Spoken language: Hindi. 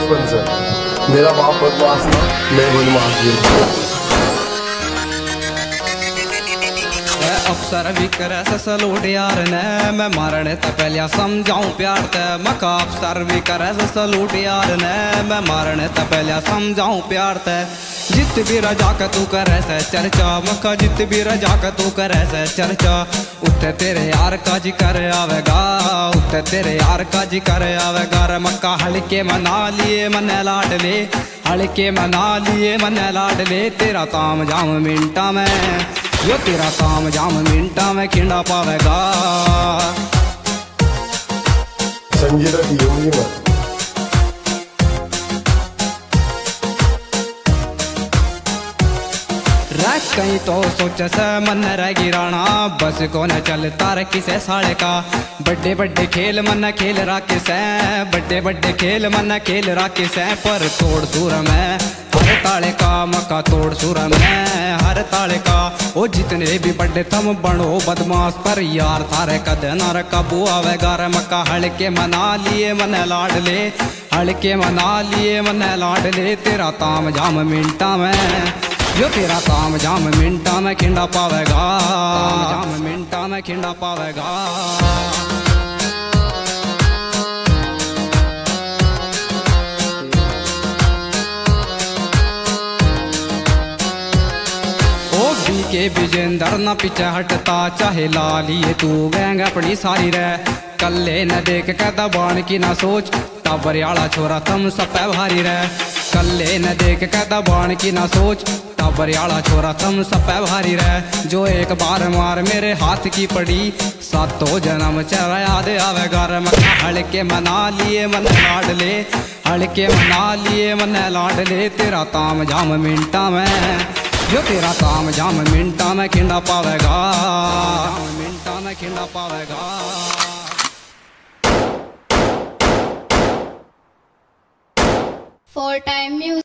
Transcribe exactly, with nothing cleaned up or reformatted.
बचपन से। मेरा बाप बदमाश था, मैं बदमाश भी। अफसर भी करे सलूट यार ने, मैं मारने त पहले समझाऊं प्यार ते। मका अफसर भी करे सलूट यार ने, मैं मारने त पहले समझाऊं प्यार ते। जित भी रजा के तू करे से चर्चा, मका जित भी रजा के तू करे से चर्चा। उत्ते तेरे यार का जी कर आवेगा, उत्ते तेरे यार का जी कर आवेगा रे। मक्का हल्के मना लिए मने लाड ले, हल्के मना लिए मने लाड ले। तेरा ताम जाम मिनटा में, यो तेरा ताम जाम मिनटा में खिंडा पावेगा। संजीदा की होगी मत। कहीं तो सोच से मन रह गिराना, बस को न चलता रे किसे साढ़े का। बड़े बड़े खेल मन खेल राके से, बड़े बड़े खेल मन खेल राके से। पर तोड़ सूर में हर ताले का, मक्का तोड़ सूर में हर ताले का। ओ जितने भी बड़े थम बनो बदमाश, पर यार थारे कद नार काबू आवेगा रे। मक्का हल्के मना लिए मन लाड ले, हल्के मना लिए मन लाड ले। तेरा ताम जाम मिनटा में, यो तेरा ताम जाम मिनटा में खिंडा पावेगा, जाम मिनटा में खिंडा पावेगा। ओ बी के विजेंदर न पीछे हटता, चाहे लालिए तू गैंग अपनी सारी रे। कल्ले न देख के दबान की ना सोच, टाबरियाला छोरा तुम सब भारी रे। कल्ले न देख के दबान की ना सोच, टाबरियाला छोरा तुम सब भारी रे। जो एक बार मार मेरे हाथ की पड़ी, सातों जन्म चरा याद आवेगा रे। मक्का हल्के मना लिए मन लाड ले, हल्के मना लिए मन लाड ले। तेरा ताम जाम मिनटा में, जो तेरा ताम जाम मिनटा में खिंडा पावेगा, जाम मिनटा में खिंडा पावेगा। Full time music.